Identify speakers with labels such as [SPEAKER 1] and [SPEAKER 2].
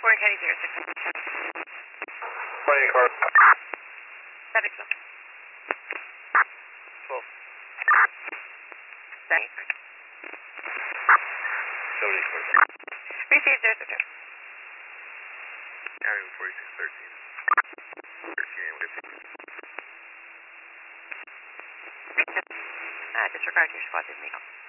[SPEAKER 1] Warren County 06.
[SPEAKER 2] Morning, car.
[SPEAKER 1] Traffic still.
[SPEAKER 2] 12.
[SPEAKER 1] 70.
[SPEAKER 2] 70.
[SPEAKER 1] Receive 062.
[SPEAKER 2] County 4613. 13
[SPEAKER 1] Disregard your squad, didn't legal.